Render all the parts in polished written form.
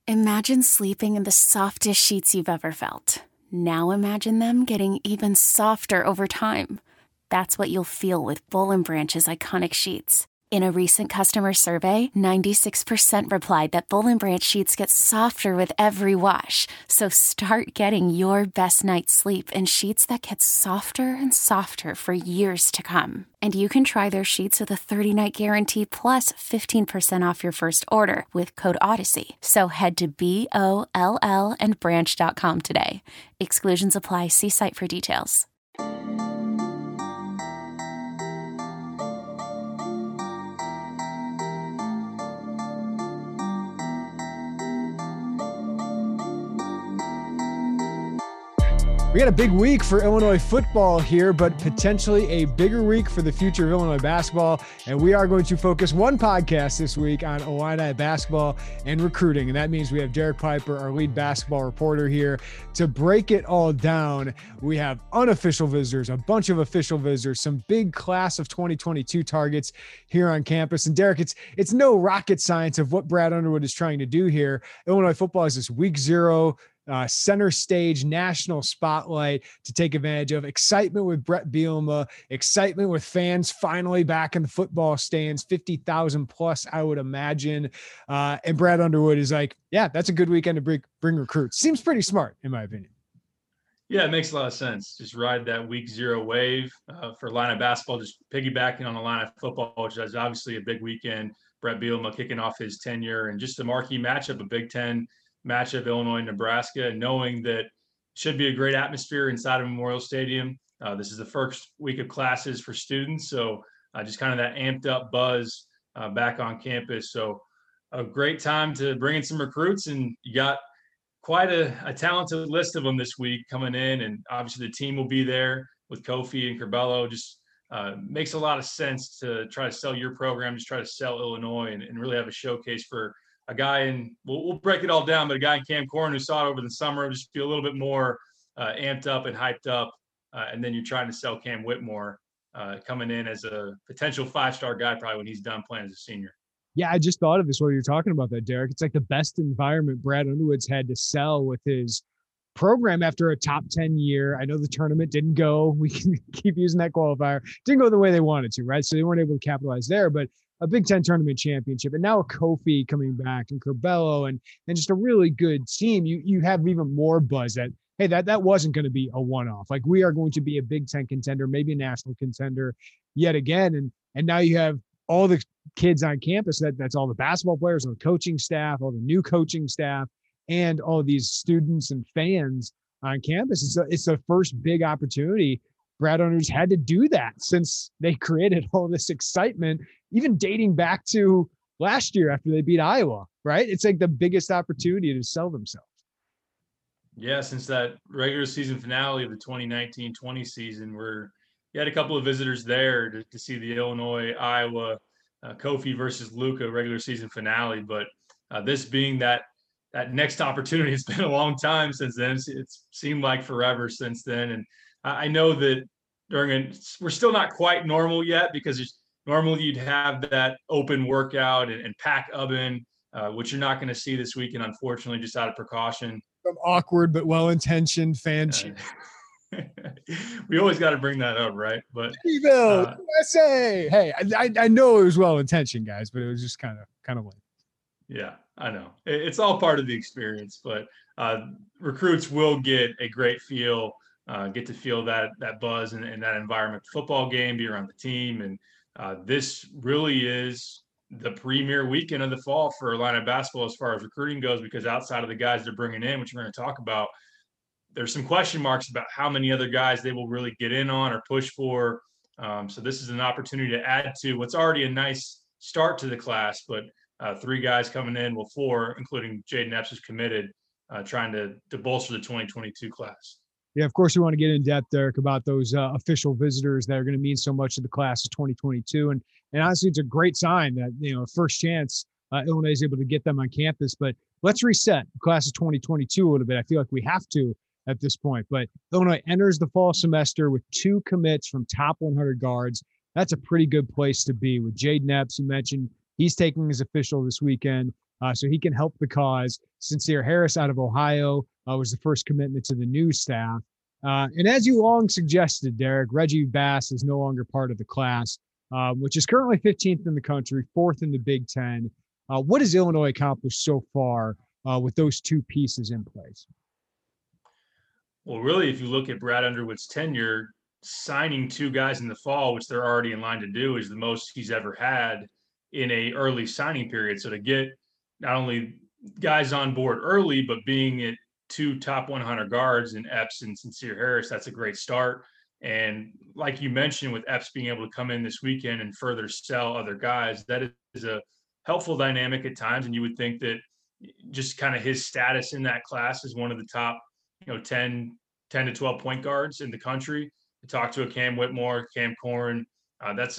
Imagine sleeping in the softest sheets you've ever felt. Now imagine them getting even softer over time. That's what you'll feel with Boll & Branch's iconic sheets. In a recent customer survey, 96% replied that Boll & Branch sheets get softer with every wash. So start getting your best night's sleep in sheets that get softer and softer for years to come. And you can try their sheets with a 30-night guarantee plus 15% off your first order with code Odyssey. So head to BOLL and branch.com today. Exclusions apply. See site for details. We got a big week for Illinois football here, but potentially a bigger week for the future of Illinois basketball. And we are going to focus one podcast this week on Illini basketball and recruiting. And that means we have Derek Piper, our lead basketball reporter, here to break it all down. We have unofficial visitors, a bunch of official visitors, some big class of 2022 targets here on campus. And Derek, it's no rocket science of what Brad Underwood is trying to do here. Illinois football is this week 0 center stage national spotlight to take advantage of. Excitement with Brett Bielema, excitement with fans finally back in the football stands, 50,000 plus, I would imagine. And Brad Underwood is like, yeah, that's a good weekend to bring recruits. Seems pretty smart, in my opinion. Yeah, it makes a lot of sense. Just ride that week 0 wave for Illini basketball, just piggybacking on Illini football, which is obviously a big weekend. Brett Bielema kicking off his tenure and just a marquee matchup, a Big Ten matchup, Illinois and Nebraska, and knowing that should be a great atmosphere inside of Memorial Stadium. This is the first week of classes for students, so just kind of that amped up buzz back on campus. So a great time to bring in some recruits, and you got quite a talented list of them this week coming in, and obviously the team will be there with Kofi and Curbelo. Just makes a lot of sense to try to sell your program, just try to sell Illinois and really have a showcase for a guy in, we'll break it all down, but a guy in Cam Corn who saw it over the summer, just be a little bit more amped up and hyped up. And then you're trying to sell Cam Whitmore coming in as a potential 5-star guy probably when he's done playing as a senior. Yeah, I just thought of this while you're talking about that, Derek. It's like the best environment Brad Underwood's had to sell with his program after a top 10 year. I know the tournament didn't go. We can keep using that qualifier. Didn't go the way they wanted to, right? So they weren't able to capitalize there, but a Big Ten tournament championship, and now a Kofi coming back and Curbelo and just a really good team. You have even more buzz that, hey, that wasn't going to be a one-off. Like, we are going to be a Big Ten contender, maybe a national contender yet again. And now you have all the kids on campus, that's all the basketball players, all the coaching staff, all the new coaching staff, and all these students and fans on campus. It's the first big opportunity Brad Underwood's had to do that since they created all this excitement, even dating back to last year after they beat Iowa, right? It's like the biggest opportunity to sell themselves. Yeah, since that regular season finale of the 2019-20 season, where you had a couple of visitors there to see the Illinois-Iowa Kofi versus Luka regular season finale. But this being that next opportunity, it's been a long time since then. It's seemed like forever since then. And I know that we're still not quite normal yet, because normally you'd have that open workout and pack oven, which you're not going to see this weekend, unfortunately, just out of precaution. Some awkward but well-intentioned fan cheer. We always got to bring that up, right? But USA. Hey, I know it was well-intentioned, guys, but it was just kind of lame. Yeah, I know. It's all part of the experience, but recruits will get a great feel. Get to feel that buzz and that environment, football game, be around the team. And this really is the premier weekend of the fall for Illini basketball as far as recruiting goes, because outside of the guys they're bringing in, which we're going to talk about, there's some question marks about how many other guys they will really get in on or push for. So this is an opportunity to add to what's already a nice start to the class, but 3 guys coming in, 4, including Jaden Epps, who's committed, trying to bolster the 2022 class. Yeah, of course, we want to get in depth, Derek, about those official visitors that are going to mean so much to the class of 2022. And honestly, it's a great sign that, first chance Illinois is able to get them on campus. But let's reset the class of 2022 a little bit. I feel like we have to at this point. But Illinois enters the fall semester with 2 commits from top 100 guards. That's a pretty good place to be. With Jaden Epps, you mentioned, he's taking his official this weekend. so he can help the cause. Sincere Harris out of Ohio was the first commitment to the new staff. And as you long suggested, Derek, Reggie Bass is no longer part of the class, which is currently 15th in the country, 4th in the Big Ten. What has Illinois accomplished so far with those two pieces in place? Well, really, if you look at Brad Underwood's tenure, signing two guys in the fall, which they're already in line to do, is the most he's ever had in a early signing period. So to get not only guys on board early, but being at two top 100 guards in Epps and Sincere Harris, that's a great start. And like you mentioned, with Epps being able to come in this weekend and further sell other guys, that is a helpful dynamic at times. And you would think that just kind of his status in that class is one of the top, 10 to 12 point guards in the country. To talk to a Cam Whitmore, Cam Corrin, that's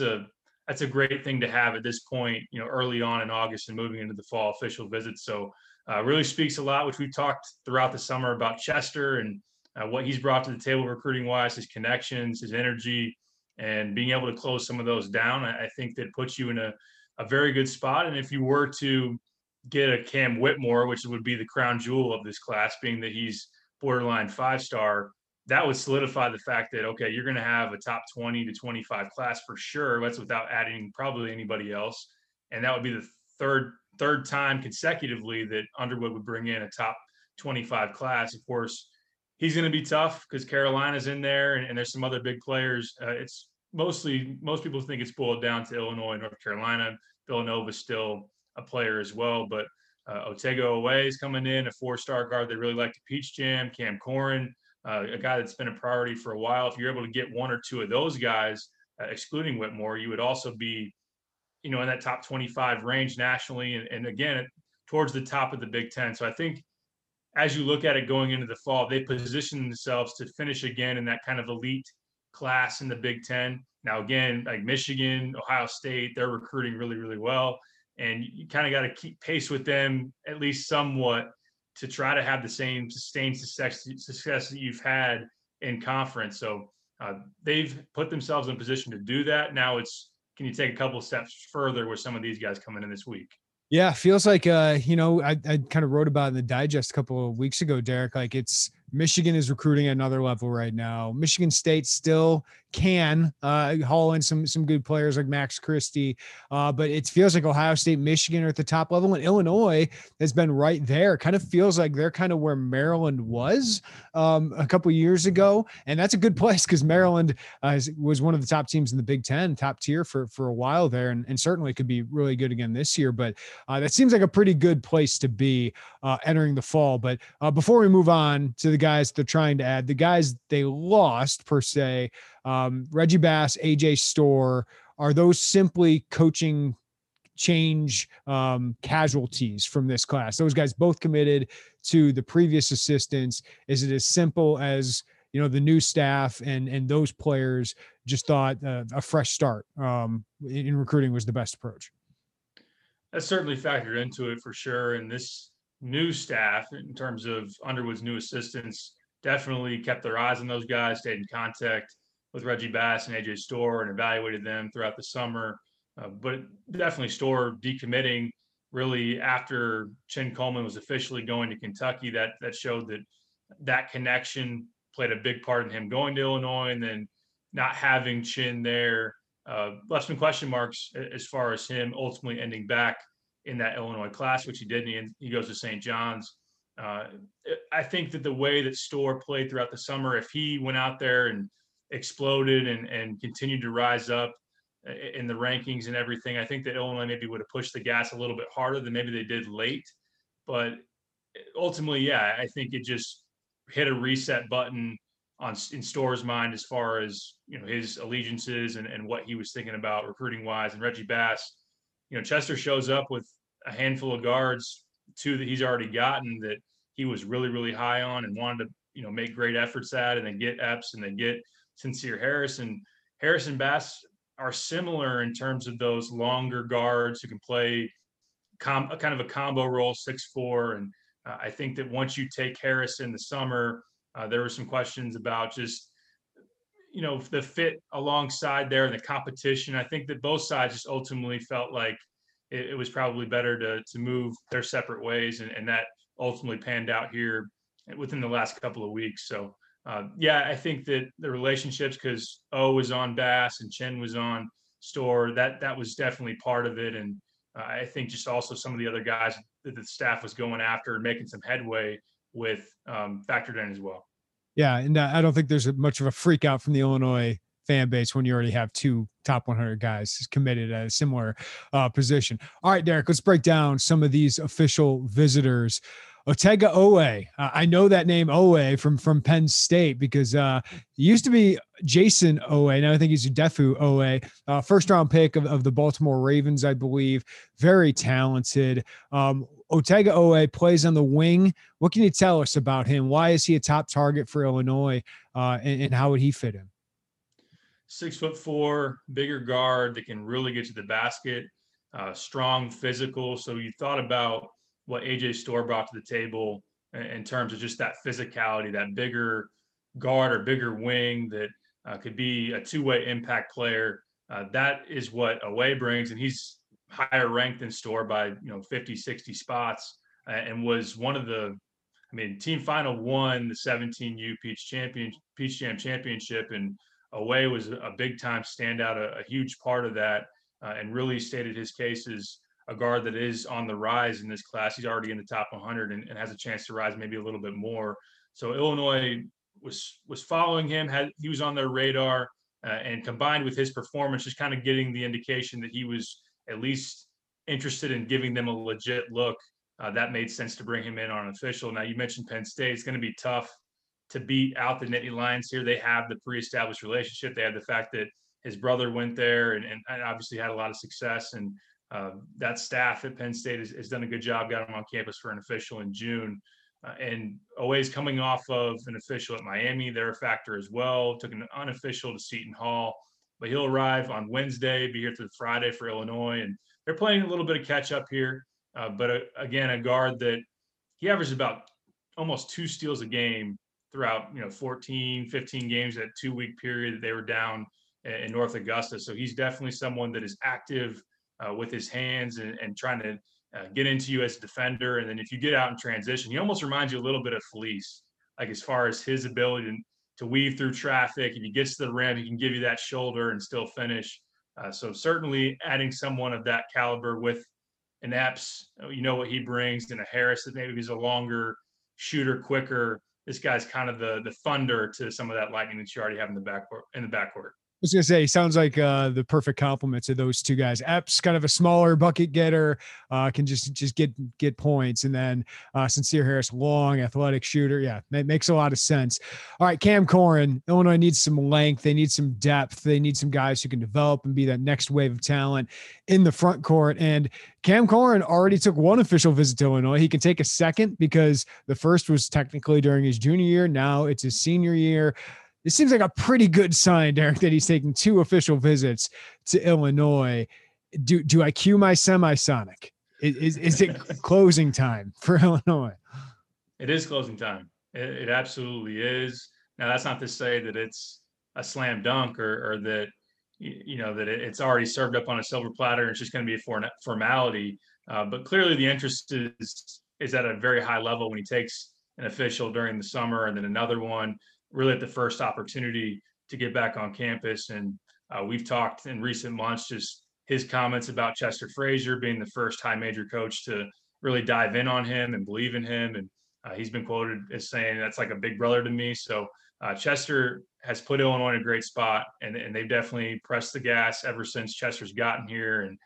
a great thing to have at this point, early on in August and moving into the fall official visits. So really speaks a lot, which we've talked throughout the summer about Chester and what he's brought to the table recruiting wise, his connections, his energy, and being able to close some of those down. I think that puts you in a very good spot. And if you were to get a Cam Whitmore, which would be the crown jewel of this class, being that he's borderline 5-star, that would solidify the fact that, okay, you're going to have a top 20 to 25 class for sure. That's without adding probably anybody else. And that would be the third time consecutively that Underwood would bring in a top 25 class. Of course, he's going to be tough because Carolina's in there and there's some other big players. It's most people think it's boiled down to Illinois, North Carolina. Villanova's still a player as well, but Otego Oweh is coming in, a 4-star guard they really like to peach jam. Cam Corrin, a guy that's been a priority for a while. If you're able to get one or two of those guys, excluding Whitmore, you would also be, in that top 25 range nationally. And again, towards the top of the Big Ten. So I think as you look at it going into the fall, they position themselves to finish again in that kind of elite class in the Big Ten. Now, again, like Michigan, Ohio State, they're recruiting really, really well. And you kind of got to keep pace with them at least somewhat to try to have the same sustained success that you've had in conference. So they've put themselves in a position to do that. Now can you take a couple of steps further with some of these guys coming in this week? Yeah, feels like I kind of wrote about it in the digest a couple of weeks ago, Derek. Like Michigan is recruiting at another level right now. Michigan State still can haul in some good players like Max Christie, but it feels like Ohio State, Michigan are at the top level, and Illinois has been right there. Kind of feels like they're kind of where Maryland was a couple of years ago, and that's a good place because Maryland was one of the top teams in the Big Ten, top tier for a while there, and certainly could be really good again this year. But that seems like a pretty good place to be entering the fall. But before we move on to the guys they're trying to add, the guys they lost per se, Reggie Bass, AJ Storr, are those simply coaching change casualties from this class? Those guys both committed to the previous assistants. Is it as simple as, the new staff and those players just thought a fresh start in recruiting was the best approach? That's certainly factored into it for sure. And this new staff, in terms of Underwood's new assistants, definitely kept their eyes on those guys, stayed in contact with Reggie Bass and AJ Storr and evaluated them throughout the summer. But definitely Storr decommitting really after Chin Coleman was officially going to Kentucky. That showed that connection played a big part in him going to Illinois, and then not having Chin there left some question marks as far as him ultimately ending back in that Illinois class, which he did, and he goes to St. John's. I think that the way that Storr played throughout the summer, if he went out there and exploded and continued to rise up in the rankings and everything, I think that Illinois maybe would have pushed the gas a little bit harder than maybe they did late. But ultimately, yeah, I think it just hit a reset button in Storr's mind as far as his allegiances and what he was thinking about recruiting wise. And Reggie Bass, Chester shows up with a handful of guards, two that he's already gotten that he was really, really high on and wanted to make great efforts at, and then get Epps and then get Sincere Harris. And Harris and Bass are similar in terms of those longer guards who can play kind of a combo role, 6'4". And I think that once you take Harris in the summer, there were some questions about just, the fit alongside there and the competition. I think that both sides just ultimately felt like it was probably better to move their separate ways, and that ultimately panned out here within the last couple of weeks. So yeah, I think that the relationships, because O was on Bass and Chen was on Store, that was definitely part of it. And I think just also some of the other guys that the staff was going after and making some headway with factored in as well. Yeah, and I don't think there's much of a freak out from the Illinois fan base when you already have two top 100 guys committed at a similar position. All right, Derek, let's break down some of these official visitors. Otega Oweh. I know that name Oweh from Penn State because it used to be Jason Oweh. Now I think he's Defu Oweh, first round pick of the Baltimore Ravens, I believe. Very talented. Otega Oweh plays on the wing. What can you tell us about him? Why is he a top target for Illinois, and how would he fit in? 6'4", bigger guard that can really get to the basket, strong physical. So you thought about what AJ Store brought to the table in terms of just that physicality, that bigger guard or bigger wing that could be a two-way impact player. That is what Oweh brings, and he's higher ranked than Store by 50, 60 spots, and was one of the, team final won the 17U Peach Jam championship, and Oweh was a big time standout, a huge part of that, and really stated his case as a guard that is on the rise in this class. He's already in the top 100 and has a chance to rise maybe a little bit more. So Illinois was following him. He was on their radar, and combined with his performance, just kind of getting the indication that he was at least interested in giving them a legit look. That made sense to bring him in on official. Now, you mentioned Penn State. It's going to be tough to beat out the Nittany Lions here. They have the pre-established relationship. They have the fact that his brother went there and obviously had a lot of success. And that staff at Penn State has done a good job, got him on campus for an official in June. And Oweh's coming off of an official at Miami. They're a factor as well. Took an unofficial to Seton Hall. But he'll arrive on Wednesday, be here through Friday for Illinois. And they're playing a little bit of catch up here. But again, a guard that he averages about almost 2 steals a game throughout 14, 15 games, that 2-week period that they were down in North Augusta. So he's definitely someone that is active with his hands and trying to get into you as a defender. And then if you get out in transition, he almost reminds you a little bit of Felice, like as far as his ability to weave through traffic. If he gets to the rim, he can give you that shoulder and still finish. So certainly adding someone of that caliber with an Epps, what he brings, and a Harris that maybe he's a longer shooter, quicker. This guy's kind of the thunder to some of that lightning that you already have in the backcourt. I was gonna say, he sounds like the perfect complement to those two guys. Epps, kind of a smaller bucket getter, can just get points, and then Sincere Harris, long athletic shooter. Yeah, that makes a lot of sense. All right, Cam Corhen. Illinois needs some length. They need some depth. They need some guys who can develop and be that next wave of talent in the front court. And Cam Corhen already took one official visit to Illinois. He can take a second because the first was technically during his junior year. Now it's his senior year. It seems like a pretty good sign, Derek, that he's taking 2 official visits to Illinois. Do I cue my semisonic? Is it closing time for Illinois? It is closing time. It absolutely is. Now, that's not to say that it's a slam dunk or that that it's already served up on a silver platter and it's just going to be a formality. But clearly, the interest is at a very high level when he takes an official during the summer and then another one really at the first opportunity to get back on campus. And we've talked in recent months, just his comments about Chester Frazier being the first high major coach to really dive in on him and believe in him. And he's been quoted as saying, that's like a big brother to me. So Chester has put Illinois in a great spot, and they've definitely pressed the gas ever since Chester's gotten here. And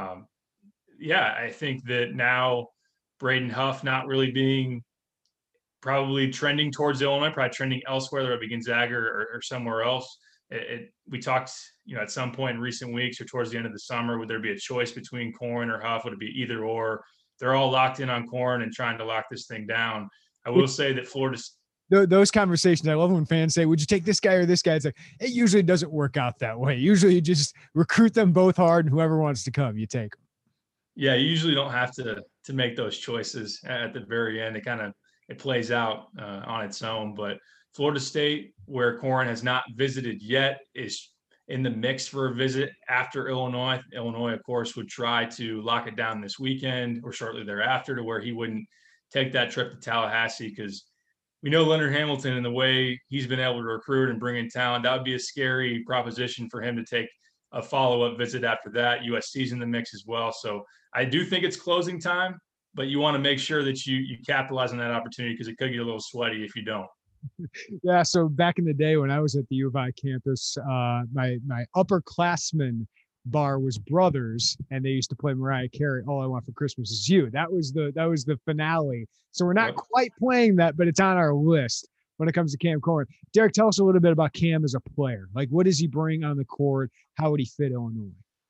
I think that now Braden Huff not really being probably trending towards Illinois, probably trending elsewhere, whether it be Gonzaga or somewhere else. We talked, at some point in recent weeks or towards the end of the summer, would there be a choice between Corhen or Huff? Would it be either or? They're all locked in on Corhen and trying to lock this thing down. I will say that Florida. Those conversations, I love when fans say, would you take this guy or this guy? It's like, it usually doesn't work out that way. Usually you just recruit them both hard, and whoever wants to come, you take them. Yeah, you usually don't have to make those choices at the very end. It plays out on its own. But Florida State, where Corhen has not visited yet, is in the mix for a visit after Illinois. Illinois, of course, would try to lock it down this weekend or shortly thereafter to where he wouldn't take that trip to Tallahassee, because we know Leonard Hamilton and the way he's been able to recruit and bring in talent. That would be a scary proposition for him to take a follow-up visit after that. USC's in the mix as well. So I do think it's closing time, but you want to make sure that you capitalize on that opportunity, because it could get a little sweaty if you don't. Yeah. So back in the day when I was at the U of I campus, my upperclassmen bar was Brothers, and they used to play Mariah Carey, "All I Want for Christmas Is You." That was the finale. So we're not quite playing that, but it's on our list when it comes to Cam Corrin. Derek, tell us a little bit about Cam as a player. Like, what does he bring on the court? How would he fit Illinois?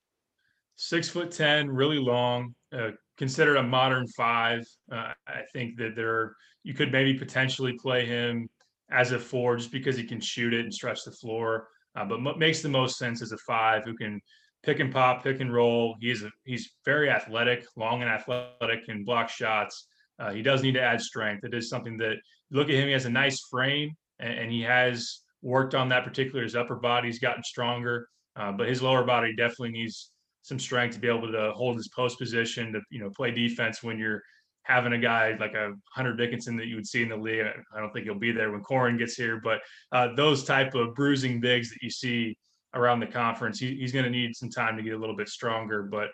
6'10", really long, considered a modern five. I think that you could maybe potentially play him as a four just because he can shoot it and stretch the floor. But makes the most sense as a five who can pick and pop, pick and roll. He's very athletic, long and athletic, and block shots. He does need to add strength. It is something that you look at him. He has a nice frame, and he has worked on that particular. His upper body's gotten stronger, but his lower body definitely needs some strength to be able to hold his post position, to play defense when you're having a guy like a Hunter Dickinson that you would see in the league. I don't think he'll be there when Corrin gets here, but those type of bruising bigs that you see around the conference, he's going to need some time to get a little bit stronger. But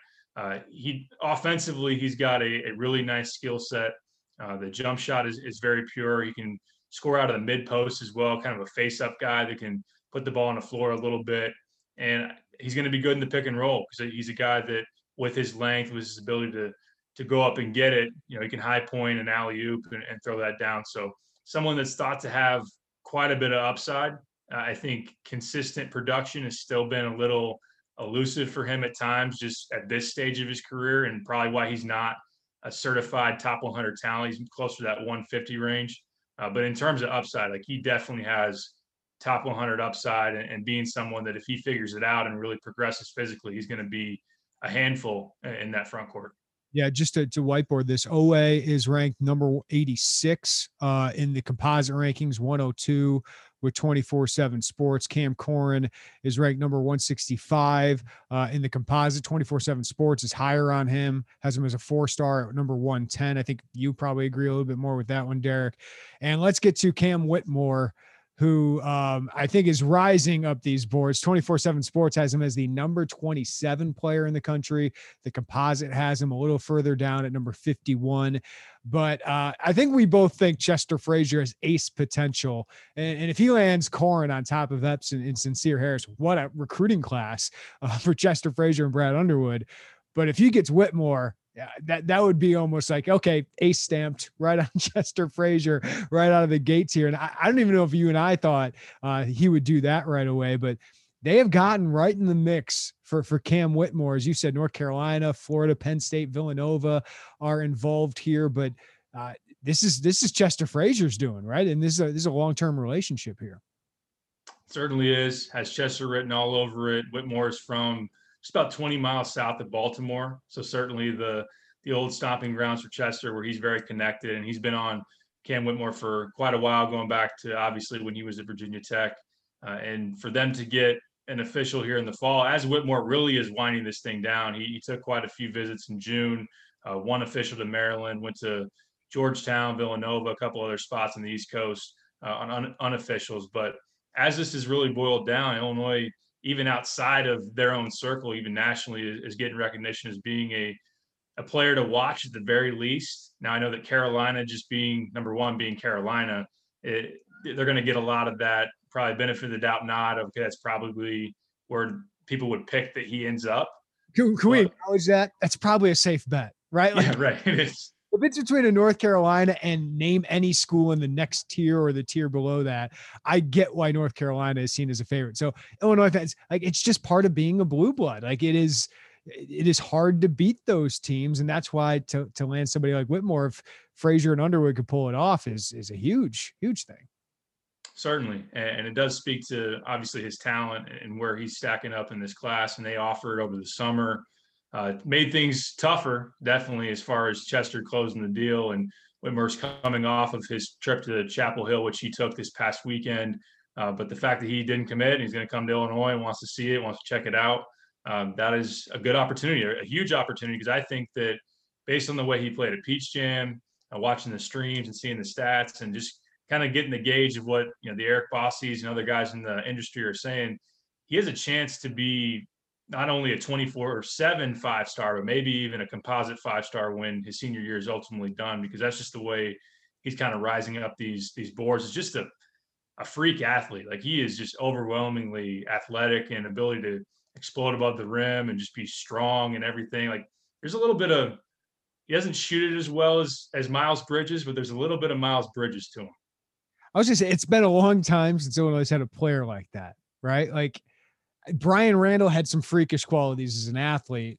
offensively, he's got a really nice skill set. The jump shot is very pure. He can score out of the mid post as well, kind of a face up guy that can put the ball on the floor a little bit. And he's going to be good in the pick and roll, because he's a guy that, with his length, with his ability to go up and get it, he can high point an alley oop and throw that down. So someone that's thought to have quite a bit of upside. I think consistent production has still been a little elusive for him at times, just at this stage of his career, and probably why he's not a certified top 100 talent. He's closer to that 150 range. But in terms of upside, like, he definitely has top 100 upside, and being someone that if he figures it out and really progresses physically, he's going to be a handful in that front court. Yeah, just to whiteboard this, OA is ranked number 86 in the composite rankings, 102 with 24/7 Sports. Cam Corrin is ranked number 165 in the composite. 24/7 Sports is higher on him, has him as a 4-star at number 110. I think you probably agree a little bit more with that one, Derek. And let's get to Cam Whitmore, who I think is rising up these boards. 24/7 Sports has him as the number 27 player in the country. The composite has him a little further down at number 51. But I think we both think Chester Frazier has ace potential. And if he lands Corrin on top of Epson and Sincere Harris, what a recruiting class for Chester Frazier and Brad Underwood. But if he gets Whitmore, yeah, that would be almost like, okay, ace stamped right on Chester Frazier right out of the gates here. And I don't even know if you and I thought he would do that right away, but they have gotten right in the mix for Cam Whitmore. As you said, North Carolina, Florida, Penn State, Villanova are involved here, but this is Chester Frazier's doing, right? And this is a long-term relationship here. Certainly is. Has Chester written all over it. Whitmore is from just about 20 miles south of Baltimore. So certainly the old stomping grounds for Chester, where he's very connected, and he's been on Cam Whitmore for quite a while, going back to obviously when he was at Virginia Tech. And for them to get an official here in the fall, as Whitmore really is winding this thing down, he took quite a few visits in June, one official to Maryland, went to Georgetown, Villanova, a couple other spots on the East Coast on unofficials. But as this is really boiled down, Illinois, even outside of their own circle, even nationally, is getting recognition as being a player to watch at the very least. Now, I know that Carolina, just being number one, being Carolina, they're going to get a lot of that, probably benefit of the doubt nod of, okay, that's probably where people would pick that he ends up. Can we acknowledge that? That's probably a safe bet, right? Like, yeah, right. It is. If it's between a North Carolina and name any school in the next tier or the tier below that, I get why North Carolina is seen as a favorite. So Illinois fans, like, it's just part of being a blue blood. Like, it is hard to beat those teams. And that's why to land somebody like Whitmore, if Frazier and Underwood could pull it off, is a huge, huge thing. Certainly. And it does speak to obviously his talent and where he's stacking up in this class. And they offered over the summer, made things tougher, definitely, as far as Chester closing the deal. And Whitmore's coming off of his trip to Chapel Hill, which he took this past weekend. But the fact that he didn't commit and he's going to come to Illinois and wants to see it, wants to check it out, that is a good opportunity, a huge opportunity, because I think that based on the way he played at Peach Jam, watching the streams and seeing the stats and just kind of getting the gauge of what the Eric Bossies and other guys in the industry are saying, he has a chance to be not only a 24/7 5-star, but maybe even a composite 5-star when his senior year is ultimately done, because that's just the way he's kind of rising up these boards. It's just a freak athlete. Like, he is just overwhelmingly athletic and ability to explode above the rim and just be strong and everything. Like, there's a little bit of, he doesn't shoot it as well as Miles Bridges, but there's a little bit of Miles Bridges to him. I was just saying, it's been a long time since Illinois had a player like that, right? Like, Brian Randall had some freakish qualities as an athlete.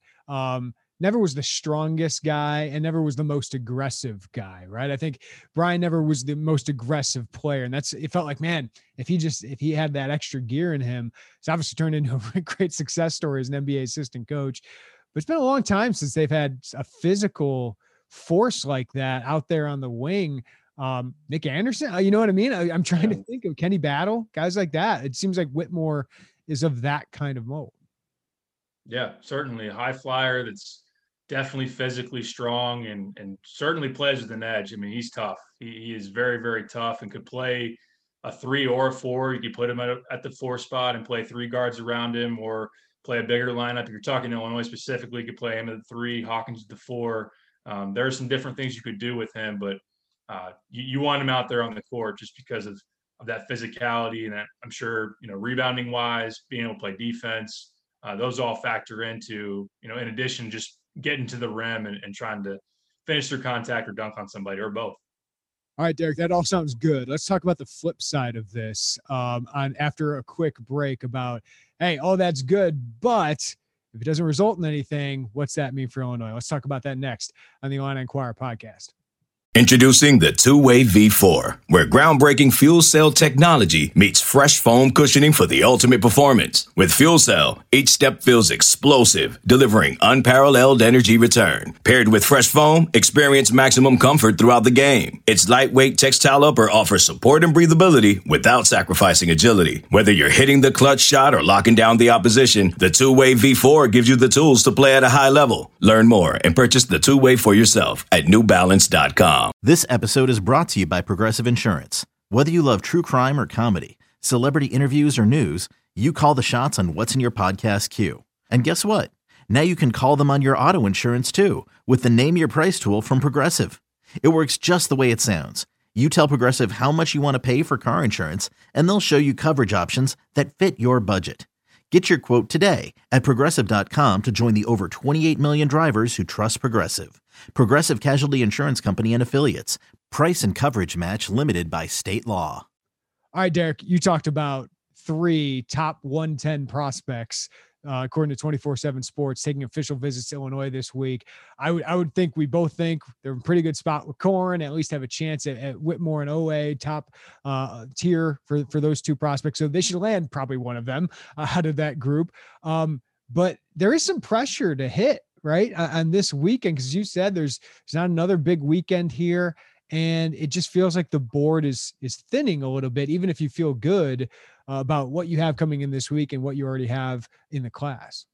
Never was the strongest guy and never was the most aggressive guy, right? I think Brian never was the most aggressive player. And it felt like, man, if he had that extra gear in him, it's obviously turned into a great success story as an NBA assistant coach. But it's been a long time since they've had a physical force like that out there on the wing. Nick Anderson, you know what I mean? I'm trying to think of Kenny Battle, guys like that. It seems like Whitmore is of that kind of mold. Yeah, certainly a high flyer that's definitely physically strong and certainly plays with an edge. I mean, he's tough. He is very, very tough and could play a 3 or a 4. You could put him at the 4 spot and play 3 guards around him, or play a bigger lineup. If you're talking Illinois specifically, you could play him at the 3, Hawkins at the 4. There are some different things you could do with him, but you want him out there on the court just because of that physicality, and that, I'm sure, rebounding wise, being able to play defense, those all factor into, in addition, just getting to the rim and trying to finish their contact or dunk on somebody, or both. All right, Derek, that all sounds good. Let's talk about the flip side of this after a quick break about, hey, all that's good, but if it doesn't result in anything, what's that mean for Illinois? Let's talk about that next on the Illini Inquirer podcast. Introducing the Two-Way V4, where groundbreaking fuel cell technology meets fresh foam cushioning for the ultimate performance. With Fuel Cell, each step feels explosive, delivering unparalleled energy return. Paired with fresh foam, experience maximum comfort throughout the game. Its lightweight textile upper offers support and breathability without sacrificing agility. Whether you're hitting the clutch shot or locking down the opposition, the Two-Way V4 gives you the tools to play at a high level. Learn more and purchase the Two-Way for yourself at newbalance.com. This episode is brought to you by Progressive Insurance. Whether you love true crime or comedy, celebrity interviews or news, you call the shots on what's in your podcast queue. And guess what? Now you can call them on your auto insurance too, with the Name Your Price tool from Progressive. It works just the way it sounds. You tell Progressive how much you want to pay for car insurance, and they'll show you coverage options that fit your budget. Get your quote today at Progressive.com to join the over 28 million drivers who trust Progressive. Progressive Casualty Insurance Company and Affiliates. Price and coverage match limited by state law. All right, Derek, you talked about 3 top 110 prospects, according to 24/7 Sports, taking official visits to Illinois this week. I would think we both think they're in a pretty good spot with Corn, at least have a chance at Whitmore and OA top tier for those 2 prospects. So they should land probably one of them out of that group. But there is some pressure to hit, right, on this weekend, because you said there's not another big weekend here, and it just feels like the board is thinning a little bit, even if you feel good about what you have coming in this week and what you already have in the class.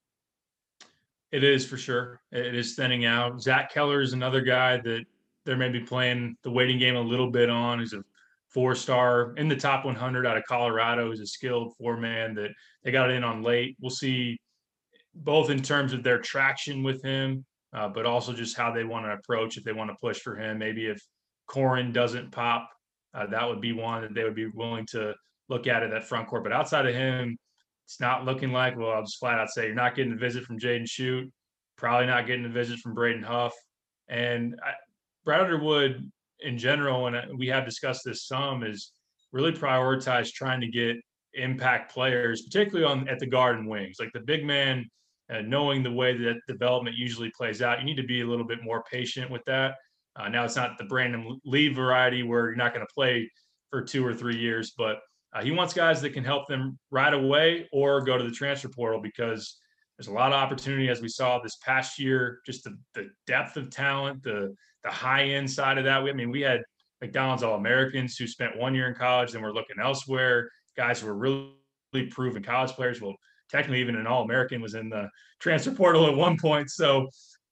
It is, for sure. It is thinning out. Zach Keller is another guy that they're maybe playing the waiting game a little bit on. He's a 4-star in the top 100 out of Colorado. He's a skilled 4-man that they got in on late. We'll see, both in terms of their traction with him, but also just how they want to approach, if they want to push for him. Maybe if Corin doesn't pop, that would be one that they would be willing to look at it at front court. But outside of him, it's not looking like, well, I'll just flat out say you're not getting a visit from Jaden Shute, probably not getting a visit from Braden Huff. And Brad Underwood in general, and we have discussed this some, is really prioritize trying to get impact players, particularly at the guard and wings. Like the big man, knowing the way that development usually plays out, you need to be a little bit more patient with that. Now it's not the Brandon Lee variety where you're not going to play for 2 or 3 years, but he wants guys that can help them right away or go to the transfer portal, because there's a lot of opportunity, as we saw this past year, just the depth of talent, the high end side of that. We had McDonald's All-Americans who spent 1 year in college, then we're looking elsewhere. guys who were really proven college players. Well, technically even an All-American was in the transfer portal at one point. So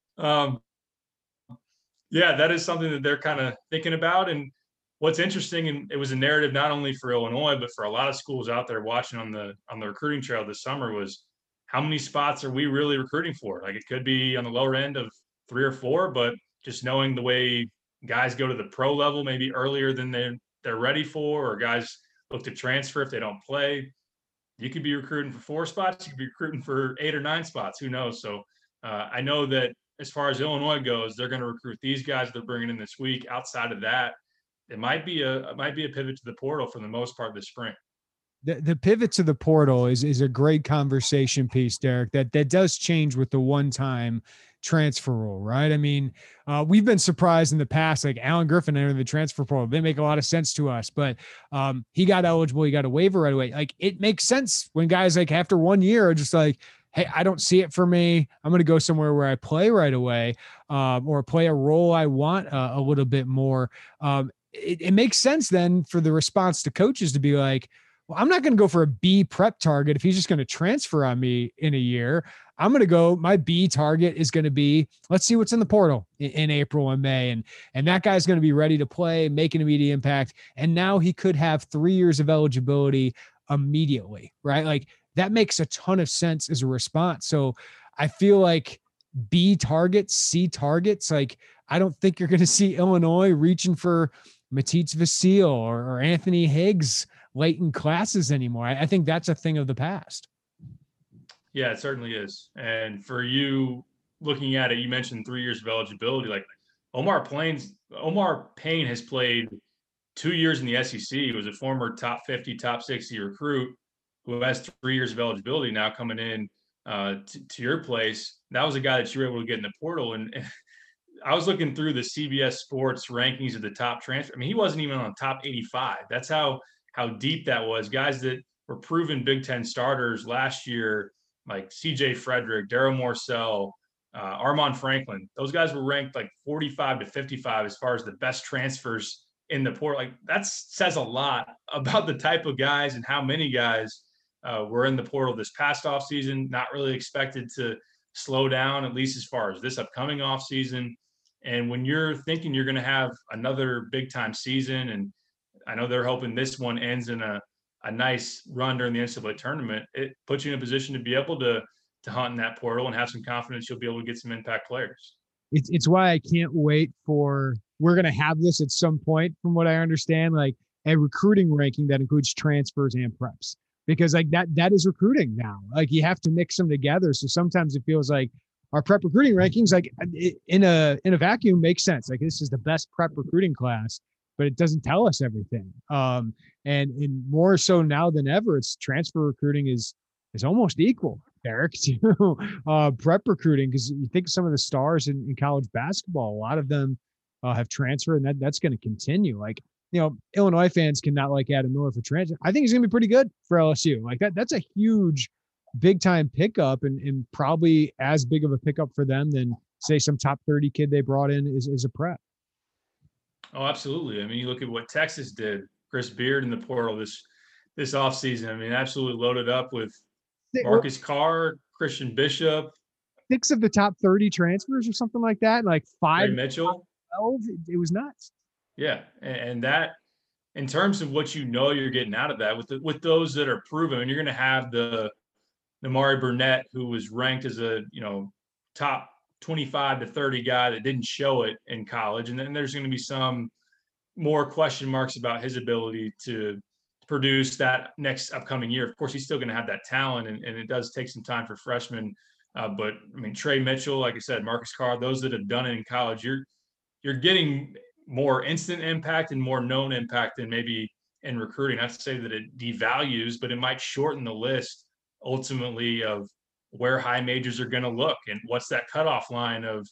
yeah, that is something that they're kind of thinking about. And what's interesting, and it was a narrative not only for Illinois, but for a lot of schools out there watching on the recruiting trail this summer, was how many spots are we really recruiting for? Like, it could be on the lower end of 3 or 4, but just knowing the way guys go to the pro level maybe earlier than they're ready for, or guys look to transfer if they don't play. You could be recruiting for 4 spots. You could be recruiting for 8 or 9 spots. Who knows? So I know that as far as Illinois goes, they're going to recruit these guys they're bringing in this week. Outside of that, it might be a pivot to the portal for the most part this spring. The pivot to the portal is a great conversation piece, Derek, that does change with the one-time transfer rule, right? I mean, we've been surprised in the past, like Alan Griffin entered the transfer portal. They make a lot of sense to us, but he got eligible. He got a waiver right away. Like, it makes sense when guys, like, after 1 year are just like, hey, I don't see it for me. I'm going to go somewhere where I play right away, or play a role I want a little bit more. It makes sense then for the response to coaches to be like, well, I'm not going to go for a B prep target if he's just going to transfer on me in a year. I'm going to go, my B target is going to be, let's see what's in the portal in April and May. And that guy's going to be ready to play, make an immediate impact. And now he could have 3 years of eligibility immediately, right? Like, that makes a ton of sense as a response. So I feel like B targets, C targets, like, I don't think you're going to see Illinois reaching for Matisse Vasile or Anthony Higgs late in classes anymore. I think that's a thing of the past. Yeah, it certainly is. And for you looking at it, you mentioned 3 years of eligibility. Like, Omar Payne has played 2 years in the SEC. He was a former top 50, top 60 recruit who has 3 years of eligibility now coming in to your place. That was a guy that you were able to get in the portal. And I was looking through the CBS Sports rankings of the top transfer. I mean, he wasn't even on top 85. That's how deep that was. Guys that were proven Big Ten starters last year, like C.J. Frederick, Darryl Morsell, Armand Franklin. Those guys were ranked like 45 to 55 as far as the best transfers in the portal. Like, that says a lot about the type of guys and how many guys were in the portal this past offseason. Not really expected to slow down, at least as far as this upcoming offseason. And when you're thinking you're going to have another big time season, and I know they're hoping this one ends in a nice run during the NCAA tournament, it puts you in a position to be able to hunt in that portal and have some confidence you'll be able to get some impact players. It's why I can't wait we're going to have this at some point, from what I understand, like a recruiting ranking that includes transfers and preps, because like that is recruiting now. Like, you have to mix them together. So sometimes it feels like our prep recruiting rankings, like in a vacuum, makes sense. Like, this is the best prep recruiting class, but it doesn't tell us everything. And more so now than ever, it's transfer recruiting is almost equal, Derek, to prep recruiting. Because you think of some of the stars in college basketball, a lot of them have transferred, and that's going to continue. Like, you know, Illinois fans cannot like Adam Miller for transfer. I think he's going to be pretty good for LSU. Like, that's a huge, big time pickup, and probably as big of a pickup for them than, say, some top 30 kid they brought in is a prep. Oh, absolutely. I mean, you look at what Texas did, Chris Beard in the portal this offseason. I mean, absolutely loaded up with Marcus Carr, Christian Bishop. 6 of the top 30 transfers or something like that. Like 5 Trey Mitchell. 12. It was nuts. Yeah. And that, in terms of what you're getting out of that, with those that are proven, and you're going to have the Namari Burnett, who was ranked as a, top 25 to 30 guy that didn't show it in college. And then there's going to be some more question marks about his ability to produce that next upcoming year. Of course, he's still going to have that talent, and it does take some time for freshmen. But I mean, Trey Mitchell, like I said, Marcus Carr, those that have done it in college, you're getting more instant impact and more known impact than maybe in recruiting. Not to say that it devalues, but it might shorten the list ultimately of where high majors are going to look, and what's that cutoff line of,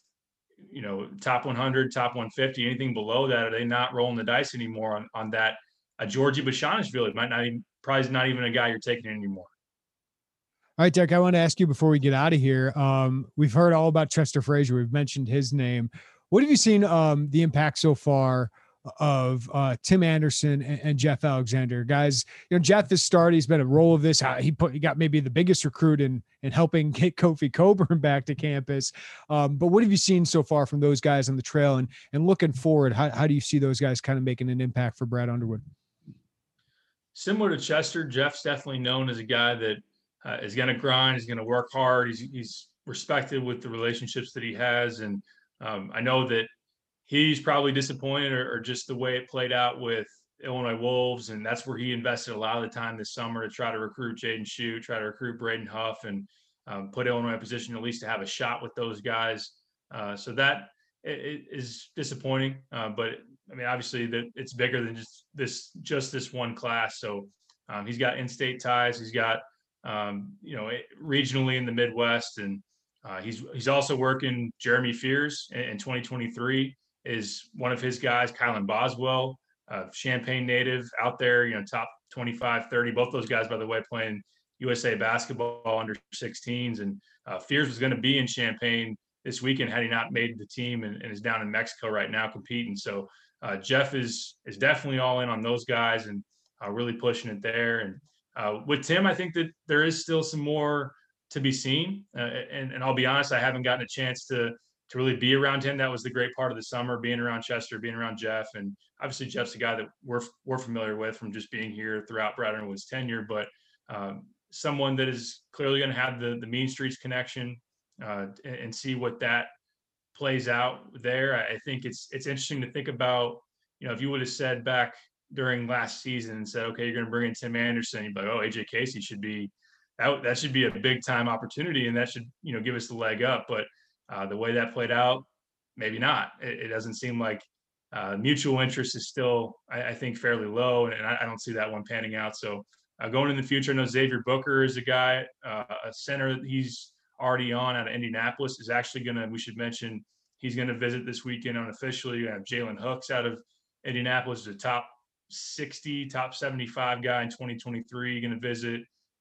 top 100, top 150, anything below that. Are they not rolling the dice anymore on that? Georgie Bashanishvili, it might not even, probably not even a guy you're taking anymore. All right, Derek, I want to ask you before we get out of here. We've heard all about Chester Frazier. We've mentioned his name. What have you seen the impact so far of Tim Anderson and Jeff Alexander. Guys, Jeff has started. He's been a role of this. He got maybe the biggest recruit in helping get Kofi Coburn back to campus. But what have you seen so far from those guys on the trail? And looking forward, how do you see those guys kind of making an impact for Brad Underwood? Similar to Chester, Jeff's definitely known as a guy that is going to grind, he's going to work hard. He's respected with the relationships that he has. And I know that he's probably disappointed or just the way it played out with Illinois Wolves. And that's where he invested a lot of the time this summer to try to recruit Jaden Shute, try to recruit Braden Huff, and put Illinois in a position at least to have a shot with those guys. So that is disappointing. But I mean, obviously that it's bigger than just this one class. So he's got in-state ties. He's got, regionally in the Midwest, and he's also working Jeremy Fears in 2023 is one of his guys, Kylan Boswell, Champaign native out there, top 25, 30. Both those guys, by the way, playing USA basketball under 16s. And Fears was going to be in Champaign this weekend had he not made the team, and is down in Mexico right now competing. So Jeff is definitely all in on those guys and really pushing it there. And with Tim, I think that there is still some more to be seen. And I'll be honest, I haven't gotten a chance to really be around him. That was the great part of the summer, being around Chester, being around Jeff. And obviously Jeff's a guy that we're familiar with from just being here throughout Brad Underwood's tenure, but someone that is clearly going to have the Mean Streets connection and see what that plays out there. I think it's interesting to think about, if you would have said back during last season and said, okay, you're going to bring in Tim Anderson, you'd be like, oh, AJ Casey should be that should be a big time opportunity, and that should give us the leg up. But the way that played out, maybe not. It doesn't seem like mutual interest is still, I think, fairly low, and I don't see that one panning out. So going in the future, I know Xavier Booker is a guy, a center that he's already on out of Indianapolis, is actually we should mention, he's going to visit this weekend unofficially. You have Jalen Hooks out of Indianapolis, is a top 60, top 75 guy in 2023, going to visit.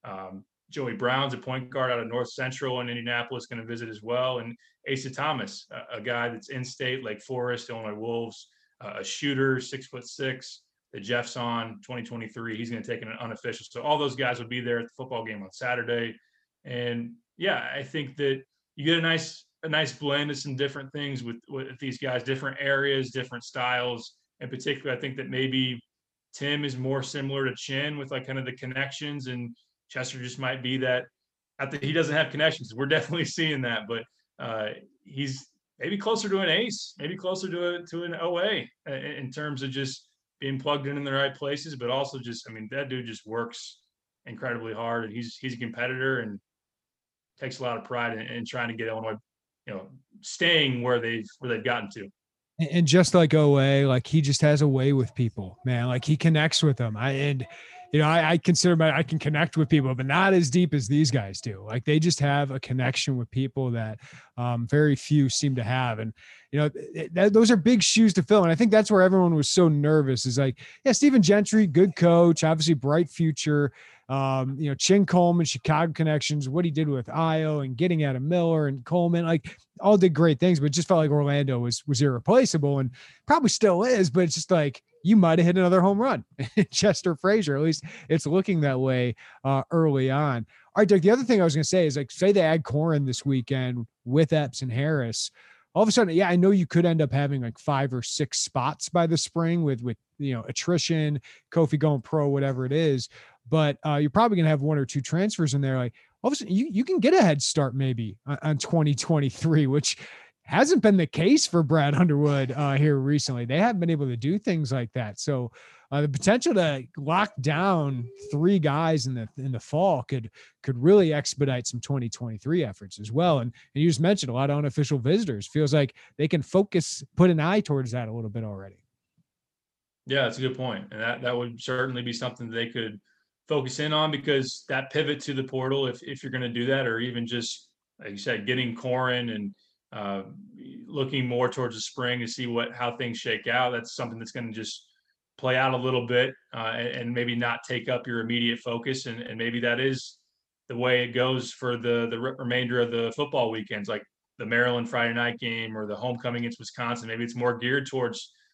Joey Brown's a point guard out of North Central in Indianapolis, going to visit as well. And Asa Thomas, a guy that's in state, Lake Forest, Illinois Wolves, a shooter, 6'6", that Jeff's on 2023. He's going to take an unofficial. So all those guys will be there at the football game on Saturday. And yeah, I think that you get a nice blend of some different things with these guys, different areas, different styles. In particular, I think that maybe Tim is more similar to Chin with like kind of the connections, and Chester just might be that. He doesn't have connections. We're definitely seeing that, but he's maybe closer to an ace, maybe closer to an OA in terms of just being plugged in the right places, but also just, that dude just works incredibly hard, and he's a competitor and takes a lot of pride in trying to get Illinois, staying where they've gotten to. And just like OA, like he just has a way with people, man. Like he connects with them. I consider I can connect with people, but not as deep as these guys do. Like they just have a connection with people that very few seem to have. And, those are big shoes to fill. And I think that's where everyone was so nervous, is like, yeah, Stephen Gentry, good coach, obviously bright future. Chin Coleman, Chicago connections, what he did with Io and getting Adam Miller and Coleman, like all did great things, but it just felt like Orlando was irreplaceable, and probably still is, but it's just like, you might've hit another home run. Chester Frazier, at least it's looking that way early on. All right, Doug, the other thing I was going to say is, like, say they add Corin this weekend with Epps and Harris. All of a sudden, yeah, I know you could end up having like 5 or 6 spots by the spring with attrition, Kofi going pro, whatever it is. But you're probably going to have 1 or 2 transfers in there. Like all of a sudden, you can get a head start maybe on 2023, which hasn't been the case for Brad Underwood here recently. They haven't been able to do things like that. So the potential to lock down 3 guys in the fall could really expedite some 2023 efforts as well. And you just mentioned a lot of unofficial visitors. Feels like they can put an eye towards that a little bit already. Yeah, that's a good point. And that would certainly be something that they could focus in on, because that pivot to the portal, if you're going to do that, or even just, like you said, getting Corin and looking more towards the spring to see how things shake out. That's something that's going to just play out a little bit and maybe not take up your immediate focus. And maybe that is the way it goes for the remainder of the football weekends, like the Maryland Friday night game or the homecoming against Wisconsin. Maybe it's more geared towards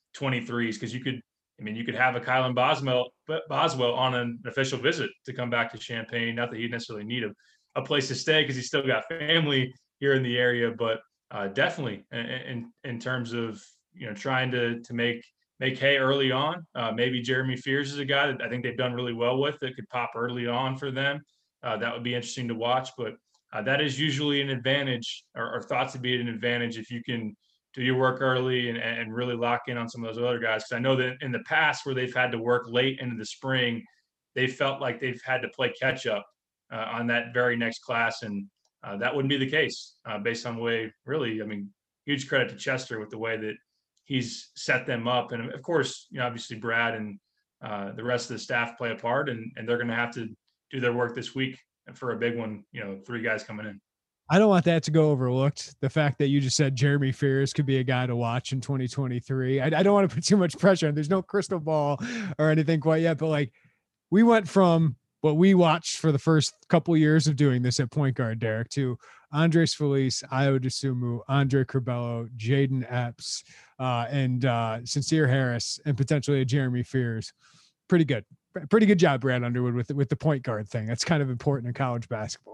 23s, because you could have a Kylan Boswell on an official visit to come back to Champaign. Not that he'd necessarily need a place to stay because he's still got family here in the area, but definitely in terms of trying to make hay early on. Maybe Jeremy Fears is a guy that I think they've done really well with that could pop early on for them. That would be interesting to watch, but that is usually an advantage or thought to be an advantage if you can do your work early and really lock in on some of those other guys. Because I know that in the past where they've had to work late into the spring, they felt like they've had to play catch up on that very next class. And that wouldn't be the case based on the way, really, huge credit to Chester with the way that he's set them up. And of course, obviously Brad and the rest of the staff play a part, and they're going to have to do their work this week for a big one, 3 guys coming in. I don't want that to go overlooked. The fact that you just said Jeremy Fears could be a guy to watch in 2023. I don't want to put too much pressure on. There's no crystal ball or anything quite yet, but like we went from what we watched for the first couple of years of doing this at point guard, Derek, to Andres Felice, Ayo Dosunmu, Andre Curbelo, Jaden Epps, and Sincere Harris, and potentially a Jeremy Fears. Pretty good job, Brad Underwood, with the point guard thing. That's kind of important in college basketball.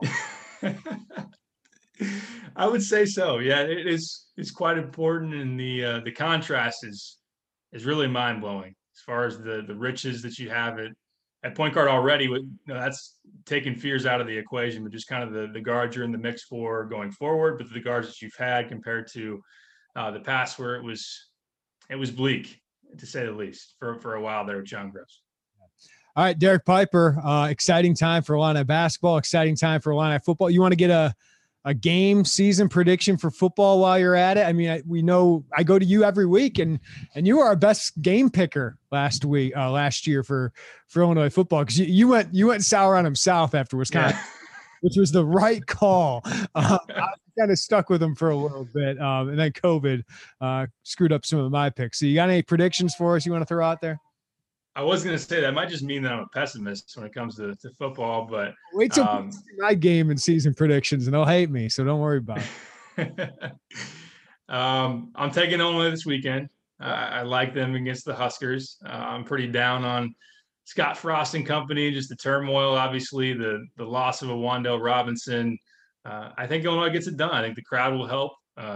I would say so. Yeah, it's quite important, and the contrast is really mind blowing as far as the riches that you have at point guard already. That's taking Fears out of the equation, but just kind of the guards you're in the mix for going forward, but the guards that you've had compared to the past, where it was bleak to say the least for a while there with John Gross. All right, Derek Piper, exciting time for Illini basketball, exciting time for Illini football. You want to get a game season prediction for football while you're at it? I mean, we know I go to you every week, and you were our best game picker last year for Illinois football, because you went sour on him south after Wisconsin, which was the right call. I kind of stuck with him for a little bit, and then COVID screwed up some of my picks. So you got any predictions for us you want to throw out there? I was going to say that might just mean that I'm a pessimist when it comes to football, but wait till my game and season predictions, and they'll hate me. So don't worry about it. I'm taking Illinois this weekend. I like them against the Huskers. I'm pretty down on Scott Frost and company, just the turmoil, obviously the loss of a Wan'Dale Robinson. I think Illinois gets it done. I think the crowd will help.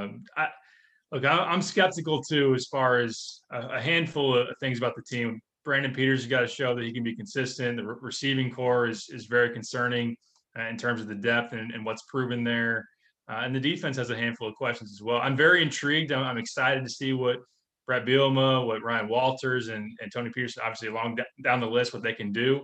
I'm skeptical too, as far as a handful of things about the team. Brandon Peters has got to show that he can be consistent. The receiving core is very concerning in terms of the depth and what's proven there. And the defense has a handful of questions as well. I'm very intrigued. I'm excited to see what Brett Bielema, what Ryan Walters, and Tony Peterson, obviously along down the list, what they can do.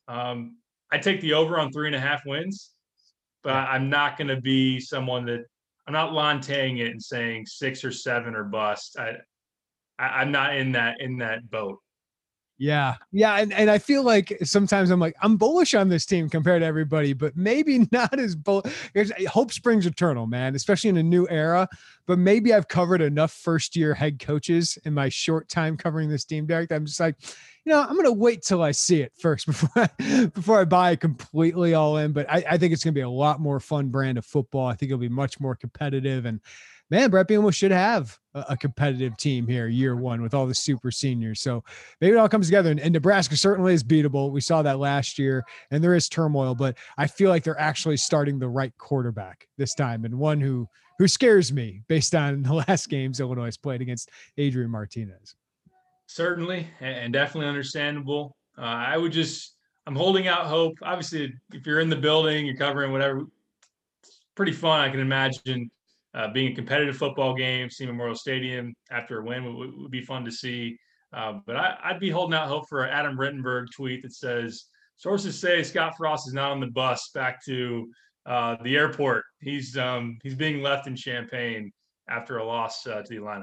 I take the over on 3.5 wins, but I'm not going to be someone that – I'm not Lanteing it and saying 6 or 7 or bust. I'm not in that boat. Yeah. And I feel like sometimes I'm like, I'm bullish on this team compared to everybody, but maybe not as bullish. Hope springs eternal, man, especially in a new era. But maybe I've covered enough first-year head coaches in my short time covering this team, Derek. I'm just like, I'm going to wait till I see it first before I buy it completely all in. But I think it's going to be a lot more fun brand of football. I think it'll be much more competitive. And man, Brett Bielema should have a competitive team here year one with all the super seniors. So maybe it all comes together, and Nebraska certainly is beatable. We saw that last year, and there is turmoil, but I feel like they're actually starting the right quarterback this time, and one who scares me based on the last games Illinois has played against Adrian Martinez. Certainly, and definitely understandable. I'm holding out hope. Obviously, if you're in the building, you're covering whatever, it's pretty fun. I can imagine being a competitive football game, seeing Memorial Stadium after a win would be fun to see. But I'd be holding out hope for an Adam Rittenberg tweet that says, sources say Scott Frost is not on the bus back to the airport. He's being left in Champaign after a loss to the Illini.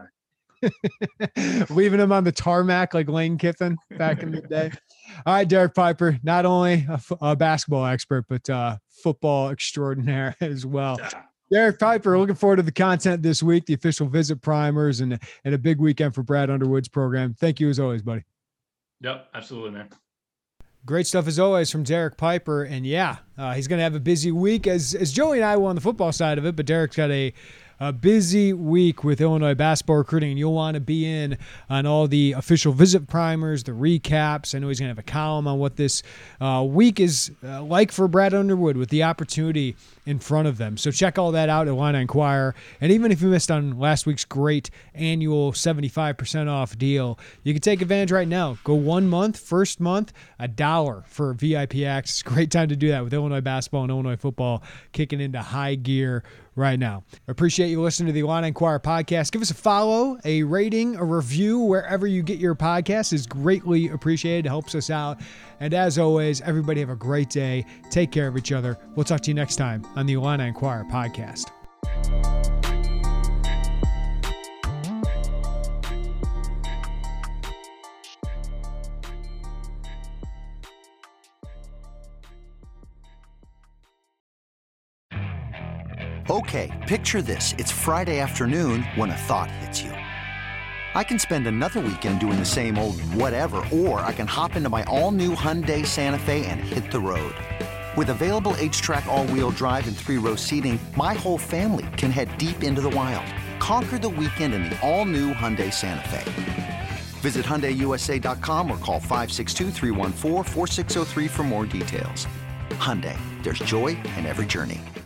Leaving him on the tarmac like Lane Kiffin back in the day. All right, Derek Piper, not only a basketball expert, but football extraordinaire as well. Derek Piper, looking forward to the content this week, the official visit primers, and a big weekend for Brad Underwood's program. Thank you as always, buddy. Yep, absolutely, man. Great stuff as always from Derek Piper. And he's going to have a busy week as Joey and I will on the football side of it, but Derek's got a a busy week with Illinois basketball recruiting, and you'll want to be in on all the official visit primers, the recaps. I know he's going to have a column on what this week is like for Brad Underwood with the opportunity in front of them. So check all that out at Illini Inquirer. And even if you missed on last week's great annual 75% off deal, you can take advantage right now. Go 1 month, first month, $1 for VIP access. Great time to do that with Illinois basketball and Illinois football kicking into high gear right now. I appreciate you listening to the Illini Inquirer podcast. Give us a follow, a rating, a review, wherever you get your podcast is greatly appreciated. It helps us out. And as always, everybody have a great day. Take care of each other. We'll talk to you next time on the Illini Inquirer podcast. Okay, picture this. It's Friday afternoon when a thought hits you. I can spend another weekend doing the same old whatever, or I can hop into my all-new Hyundai Santa Fe and hit the road. With available H-Track all-wheel drive and 3-row seating, my whole family can head deep into the wild. Conquer the weekend in the all-new Hyundai Santa Fe. Visit HyundaiUSA.com or call 562-314-4603 for more details. Hyundai, there's joy in every journey.